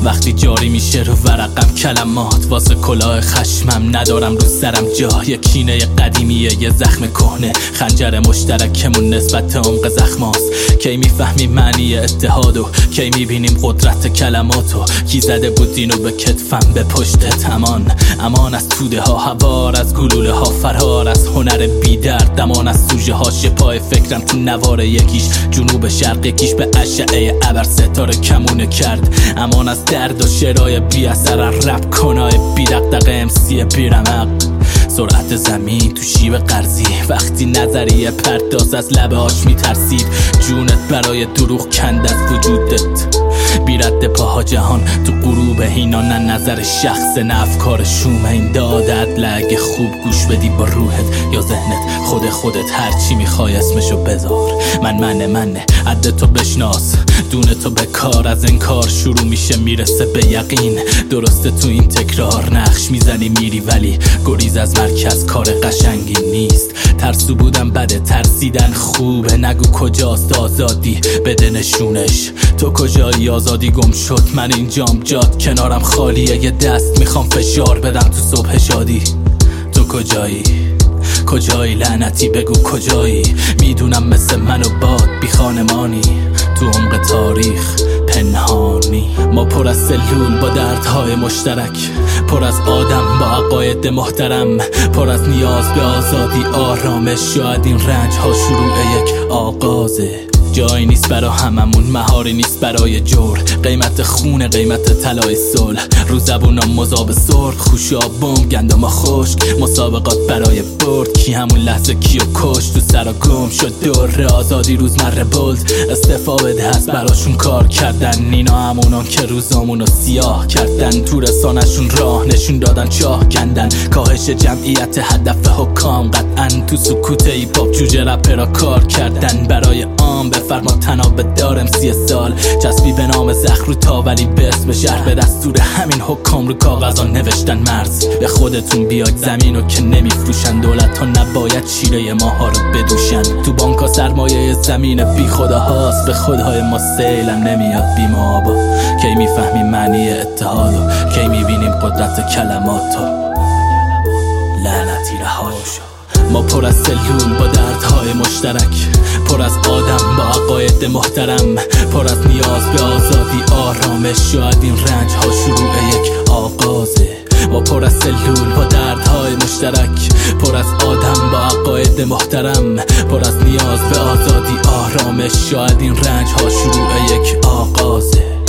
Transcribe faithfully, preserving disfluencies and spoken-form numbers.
وقتی جاری میشه رو ورقم کلمات، واسه کلاه خشمم ندارم رو سرم جا. یه کینه قدیمیه، یه زخم کهنه، خنجر مشترکمون نسبت عمق زخماست. کی میفهمی معنی اتحادو، کی میبینیم قدرت کلماتو. کی زده بود اینو به کتفم به پشتت؟ امان امان از توده ها، هوار از گلوله ها، فرار از هنر بی‌درد، دمان از سوژه هاش. پای فکرم تو نوار یکیش، جنوب شرق یکیش به اشعه ابر ستاره کمونه کرد. امان از درد و شعرهای بی اثر، رپ کنای بی دغدغه، امسی بیرمق. سرعت زمین تو شیب قرضی، وقتی نظریه پرداز از لبه هاش میترسید. جونت برای دروغ کند از وجودت، بی رد پاها جهان تو غروب هینا. نه نظر شخص نه افکار شوم، این دادت لگه خوب گوش بدی با روحت یا ذهنت. خود خودت هرچی میخوای اسمشو بذار. من منه منه عد تو بشناس، دون تو به کار. از انکار شروع میشه میرسه به یقین. درسته تو این تکرار نقش میزنی میری، ولی گریز از مرکز کار قشنگی نیست. ترسو بودم بده، ترسیدن خوبه. نگو کجاست آزادی، بده نشونش. تو کجایی آزادی گم شد؟ من اینجام جاد کنارم خالیه، یه دست میخوام فشار بدم تو صبح شادی. تو کجایی؟ کجایی لعنتی بگو کجایی؟ میدونم مثل من و باد بی خانمانی، تو عمق تاریخ پنهانی. ما پر از سلول با دردهای مشترک، پر از آدم با عقاید محترم، پر از نیاز به آزادی آرامش. شاید این رنج ها شروع یک آغازه. جایی نیست برا هممون، مهاری نیست برای جور. قیمت خونه قیمت طلای صلح، رو زبونم مذاب سرخ. خوشاب بوم گندم خشک، مسابقات برای برد. کی همون لحظه کیو کش، تو سرا گم شد دور آزادی. روزمره بولد استفا بده، هست براشون کار کردن. اینا همونان که روزامونو سیاه کردن، تو رسانشون راه نشون دادن، چاه کندن. کاهش جمعیت هدف حکام قطعا، تو سکوت ای پاپ جوجه رپرا کار کردن. برای عام بفرما تناب دارم سی سال، چسبی به نام زخم رو تا، ولی به اسم شهر. به دستور همین حکام رو کاغذا نوشتن مرز. به خودتون بیاید زمینو که نمیفروشن، دولت ها نباید شیره ماها رو بدوشن. تو بانکا سرمایه زمین بی خداهاست، به خدای ما سیلم نمیاد بی ما. کی میفهمیم معنی اتحادو، کی میبینیم قدرت کلماتو. لعنتی رهاشو. ما پر از سلول با دردهای مشترک، پر از آدم با عقاید محترم، پر از نیاز به آزادی آرامش. شاید این رنج ها شروع یک آغازه. ما پر از سلول با دردهای مشترک، پر از آدم با عقاید محترم، پر از نیاز به آزادی آرامش. شاید این رنج ها شروع یک آغازه.